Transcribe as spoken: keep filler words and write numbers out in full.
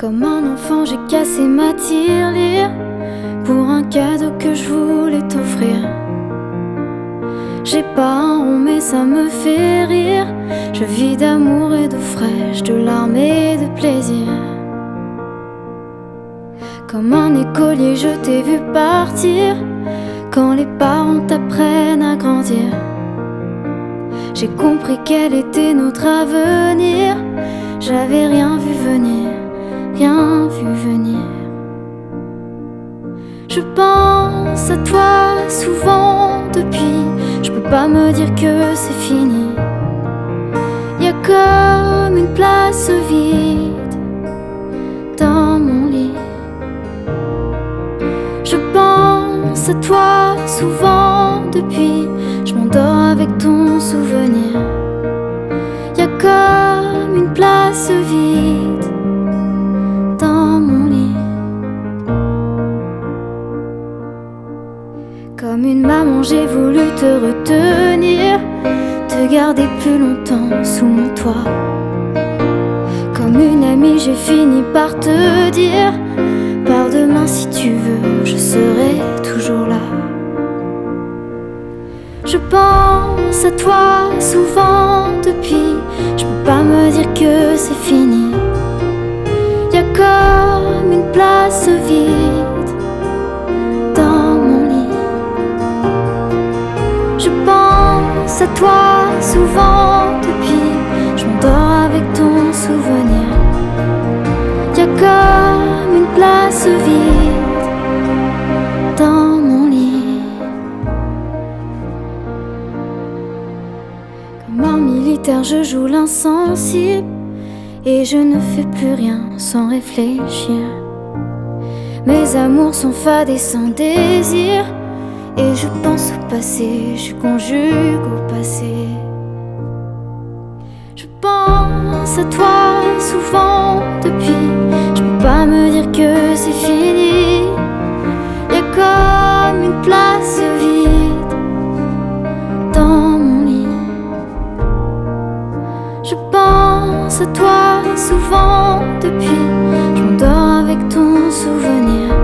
Comme un enfant, j'ai cassé ma tirelire pour un cadeau que je voulais t'offrir. J'ai pas un rond mais ça me fait rire. Je vis d'amour et d'eau fraîche, de larmes et de plaisir. Comme un écolier, je t'ai vu partir quand les parents t'apprennent à grandir. J'ai compris quel était notre avenir. J'avais rien vu venir, rien vu venir. Je pense à toi souvent depuis. Je peux pas me dire que c'est fini. Y a comme une place vide dans mon lit. Je pense à toi souvent depuis. Je m'endors avec ton souvenir. Y a comme une place vide dans mon lit. Comme une maman, j'ai voulu te retenir, te garder plus longtemps sous mon toit. Comme une amie, j'ai fini par te dire, pars demain si tu veux, je serai toujours là. Je pense à toi souvent depuis. Je peux pas me dire que c'est fini. Y a comme une place vide dans mon lit. Je pense à toi souvent depuis. Je m'endors avec ton souvenir. Y a comme une place vide dans mon lit. Comme un militaire, je joue l'insensible et je ne fais plus rien sans réfléchir. Mes amours sont fades et sans désir, et je pense au passé, je conjugue au passé. Je pense à toi souvent depuis. Je peux pas me dire que c'est fini. Y a comme une place vide dans mon lit. Je pense à toi souvent depuis. Je m'endors avec ton souvenir.